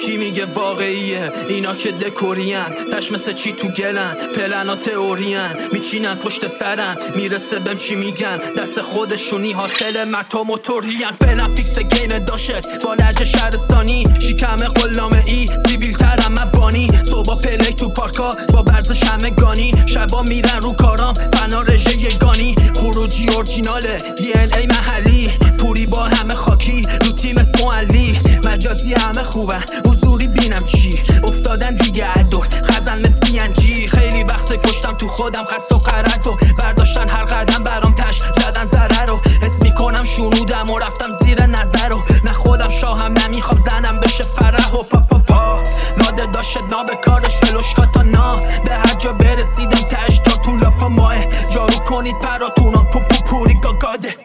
کی میگه واقعیه اینا که دکورین تش مثل چی تو گلن پلنا تئورین میچینن پشت سرم میرسه بهم چی میگن دست خودشونی حاصل متا موتورین فعلا فیکس گیم داشت با لهجه شهرستانی شیکم قلامه ای سیبیل ترم من بانی صبح پلی تو پارکا با ورزش همه گانی شبا میرن رو کارام فنا رژه یگانی خروجی اورجیناله دی ان ای محلی پوری با همه خاکی رو تیم اسمو علی مجازی همه خوبه حضوری بینم چی افتادن دیگه ادور خزن مثل انجی خیلی وقت کشتم تو خودم خست و قرض و برداشتن هر قدم برام تش زدن ضرر رو حس میکنم شنودم و رفتم زیر نظر رو نه خودم شاهم نمیخوام زنم بشه فرح و پا ناده داشت نا به کارش فلوشکا تا نا به هر جا برسیدم تش جا تو لاپا ماه جارو کنید پراتونان پوری گاگاده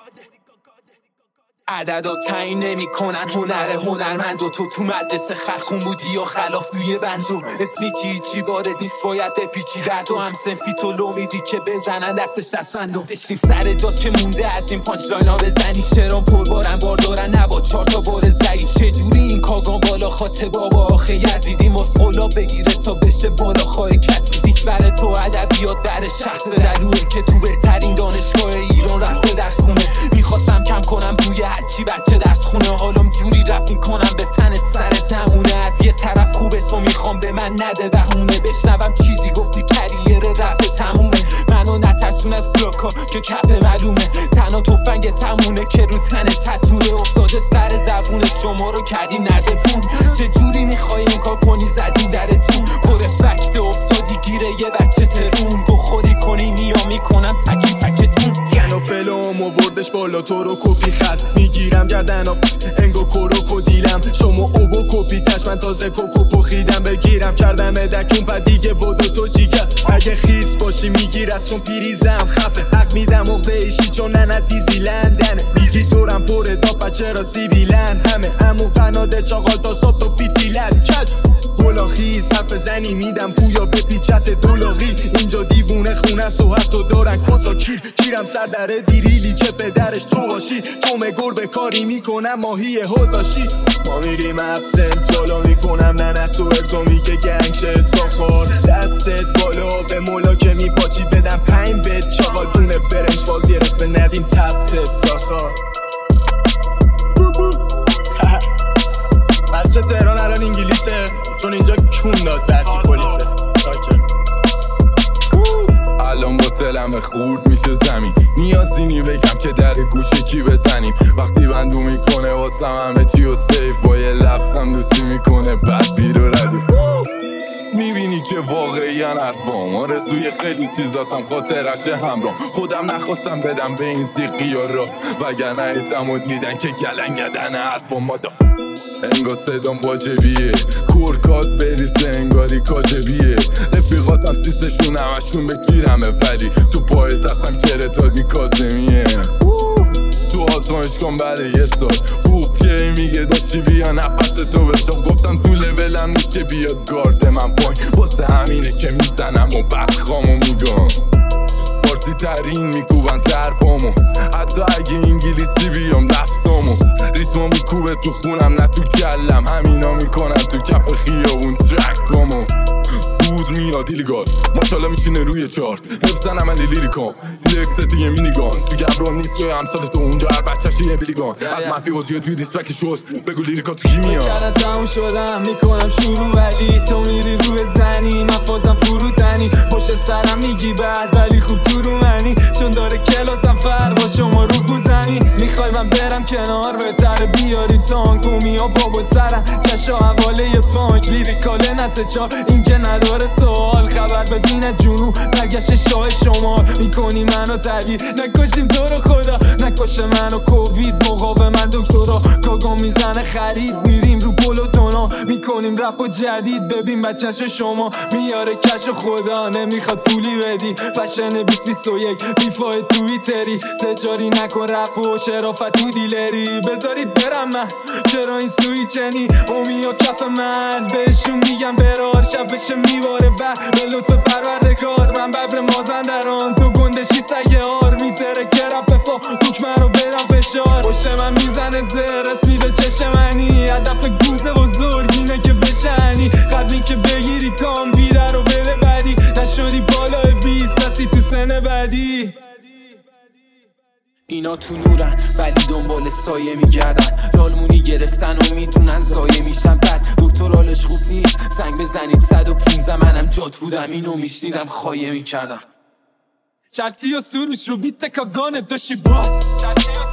عدد و تعیین نمی کنن هنرمند و تو مدرسه خرخون بودی یا خلاف توی بنجو اسمی چی وارد نیست باید بپیچی در تو هم سنفی تو لو میدی که بزنن دستش دستمندو بشین سر جات که مونده از این پانچ لاینا بزنی شرام پربارن باردارن نبا 4 تا بار ضعیف چجوری این کاغان بالا خاطر بابا آخه یزیدی مسقلا بگیره تا بشه بالا خواهی کسی زیست بره تو ادبیات بر شخص دلوه که تو بهترین دانشگاه ایران رفته درس خونه میخواستم کم کنم بوی هرچی بچه درس خونه حالم جوری رپ میکنم به تنت سرت نمونه از یه طرف خوبه تو میخوام به من نده بهونه بشنوم چیزی گفتی کریر رپ تمومه منو نترسون از بلاکا که کپ معلومه تنها تفنگ تمونه که رو تن تتونه افتاده سر زبونه شما رو کردیم نرده پون چه جوری میخوای این کار کنی زدی درتون پر فکت افتادی گیره یه بچه ترون بخوری کنی میا میکنم تکی تکتون گنو فلوم و وردش بالا تو رو کپی خست میگیرم گردن انگو کروکو دیلم شما اوبو کپی تش من تازه کوکو خیدم بگیرم کردم دکون پا دیگه بودو تو جیگر اگه خیس باشی میگیرد چون پیریزم خفه حق میدم اغده ایشی چون ننت دیزی لندنه میگی دورم پره داپا چرا سیبیلن همه امو قناده چاقال تا صبح تو فیتیلن کج گلاخیز حرف زنی میدم پویا به پیچت دولاغی اینجا دیوونه خونه سو حتی دارن کسا کیرم سر در دیریلی که پدرش تو باشی تو گربه کاری میکنم ماهی حوزاشی ما میریم ابسنت بالا میکنم ننت تو ارزا میگه گنگ شد ساخار دستت بالا به مولا که میپاچی بدم 5 بت چاقال دونه برنج باز گرفته ندیم تفتت ساخار بچه تهران الان انگلیسه چون اینجا کون داد برکی پلیسه الان با دلم خورد میشه زمین نیازی نی بگم که در گوشه کی بزنیم وقتی بندو میکنه واسم همه چی و سیف با یه لفظم دوستی میکنه بعد بیر و ردیف میبینی که واقعی حرفام آرزوی خیلی چیزاتم خاطرش همرام خودم نخواستم بدم به این زیقی ها را وگرنه ایتم و دیدن که گلنگدن حرفام مادا انگار صدام واجبیه کورکات بریسه انگاری کاجبیه رفیقاتم سیسشون همشون بگیرمه ولی تو پای تختم کرتادی کازمیه تو آزمایش کن برای یه سال بوف که میگه داشتی بیا نفس تو بشم گفتم تو لولم نیست که بیاد گارد من پایین واسه همینه که میزنم و بدخامو میگم فارسی ترین میکوبن سرپامو حتی اگه انگلیسی بیام لفظامو ریتمو میکوبه تو خونم نه تو کلم همینا میکنن تو کف خیابون ترکامو دود میاد ایلیگال ماشالله میشینه روی چارت حفظن عملی لیریکام فلکس دیگه مینیگان تو گبران نیست جای همسال تو اونجا هر بچه‌ش یه بیلیگان از منفی وزیاد توی دیسترک شوز بگو لیریکا تو کی میاد کردن تموم شدم میکنم شروع ولی تو میری روی زنی من فازم فروتنی پشت سرم میگی بعد ولی خوب تو رو منی چون داره کلاسم فرق با شما رو بوزنی میخوای من برم کنار بهتر بیاریم تانک و میام بابا سرم کشا حواله پانک لیریکاله نسه چار این که نداره سوال خبر بدین جنوب نگشت شاه شمال میکنی منو تغییر نکشیم تو رو خدا نکشه منو کووید مقاومت دکترا کاگا میزنه خرید میریم رو پلو دونا میکنیم رپ و جدید ببین بچه‌شو شما میاره کش خدا نمیخواد پولی بدی فشن 2021 بیفای تویتری تجاری نکن رپ و شرافت تو دیلری بذارید برم من چرا این سویچنی اومی و کف من بهشون میگم برار شب بشه میواره به لطف پروردگار من ببر مازندران تو گندشی سیار میتره که رپ بفا دکمه رو بدم فشار پشت من میزنه زر اسمی به چشم منی هدف گوزه بزرگ اینه اینا تو نورن ولی دنبال سایه میگردن، لالمونی گرفتن و میدونن زایه میشن. بعد دکتر حالش خوب نیست، زنگ بزنید 115. منم جات بودم اینو میشنیدم خایه میکردم. چرسی و سروش رو بیت کاگانه داشی باز،